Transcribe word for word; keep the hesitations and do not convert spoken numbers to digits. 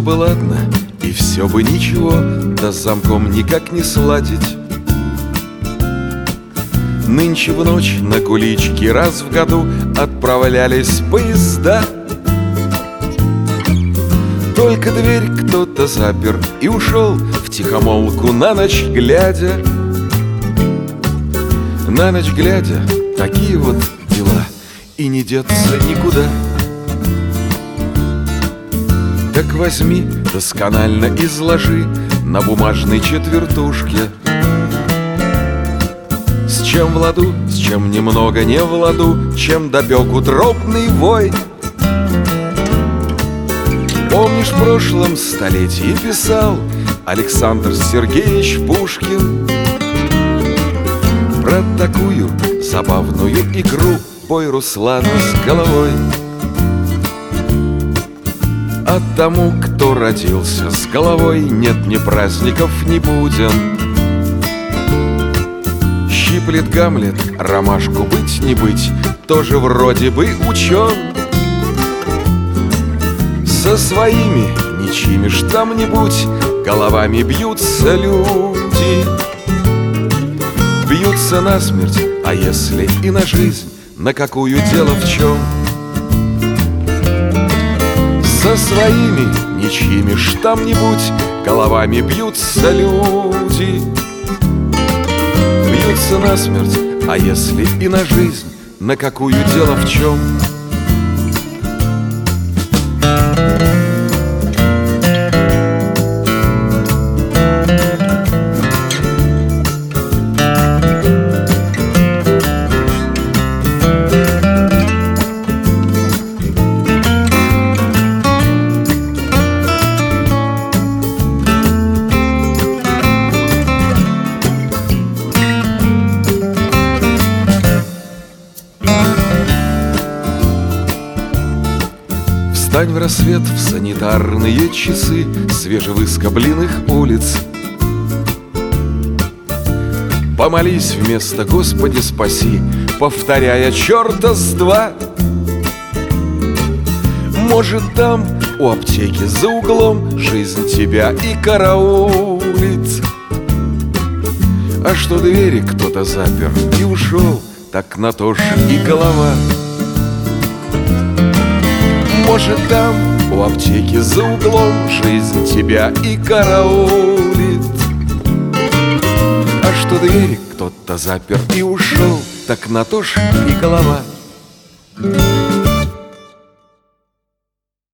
бы ладно, и все бы ничего, да с замком никак не сладить. Нынче в ночь на кулички раз в году отправлялись поезда. Только дверь кто-то запер и ушел втихомолку на ночь глядя. На ночь глядя, такие вот дела, и не деться никуда. Так возьми, досконально изложи на бумажной четвертушке, с чем в ладу, с чем немного не в ладу, чем допек утробный вой. Помнишь, в прошлом столетии писал Александр Сергеевич Пушкин про такую забавную игру бой Руслана с головой. А тому, кто родился с головой, нет ни праздников, ни буден. Щиплет Гамлет ромашку быть не быть, тоже вроде бы учен. Со своими ничьими ж там-нибудь головами бьются люди. Бьются насмерть, а если и на жизнь, на какую дело в чем? Со своими ничьими ж там-нибудь головами бьются люди. Бьются насмерть, а если и на жизнь, на какую дело в чем? Встань в рассвет в санитарные часы свежевыскобленных улиц. Помолись вместо «Господи, спаси», повторяя черта с два. Может, там у аптеки за углом жизнь тебя и караулит. А что двери кто-то запер и ушел, так на то ж и голова. Может, там у аптеки за углом жизнь тебя и караулит. А что двери кто-то запер и ушел, так на то ж и голова.